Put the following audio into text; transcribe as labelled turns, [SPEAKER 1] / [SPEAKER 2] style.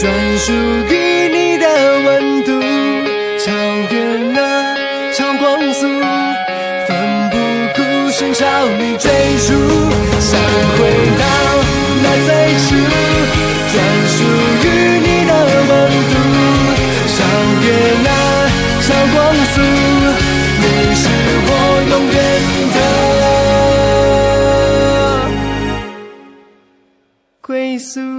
[SPEAKER 1] 专属于你的温度，超越那超光速，奋不顾身朝你追逐，想回到那最初，专属于你的温度，超越那超光速，你是我永远的归宿。